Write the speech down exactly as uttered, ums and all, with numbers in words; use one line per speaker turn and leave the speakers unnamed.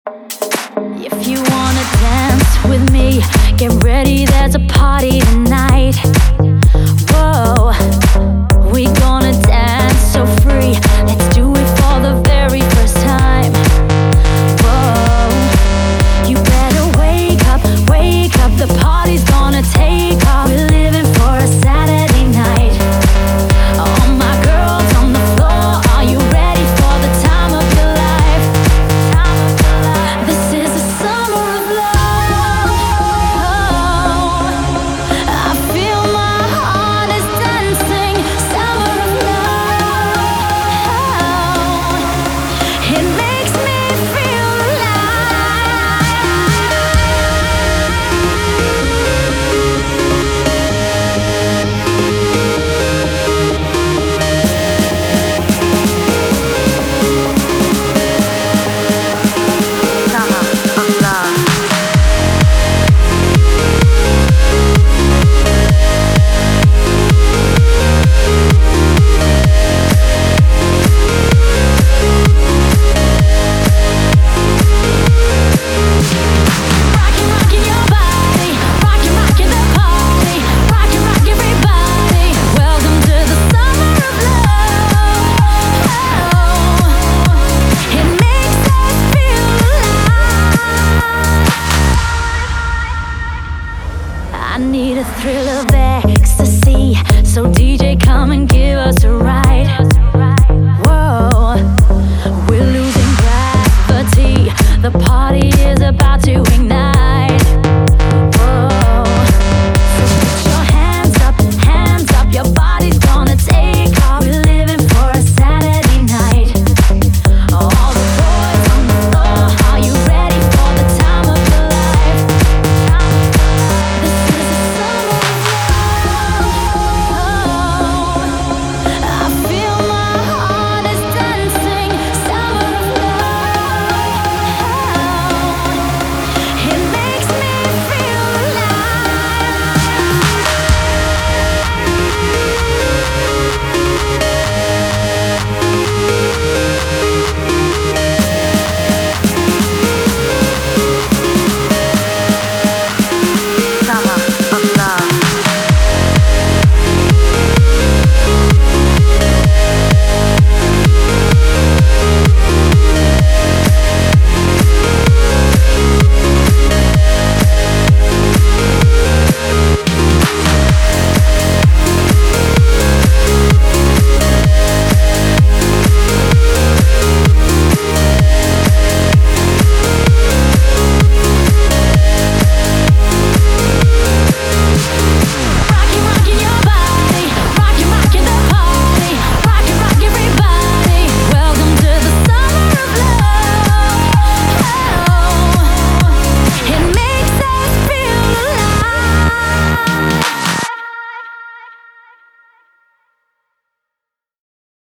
If you wanna dance with me, get ready, there's a party tonight. Whoa, we gonna dance so free. Let's do it for the very first time. Whoa, you better wake up, wake up. The party's gonna take off. We're living for a Saturday night. All my girls on the floor, are you ready for the time of your life? This is the summer of love. I feel my heart is dancing. Summer of love. It makes me feel I need a thrill of ecstasy, so D J come and give us a ride. Whoa, we're losing gravity. The party is about to ignite.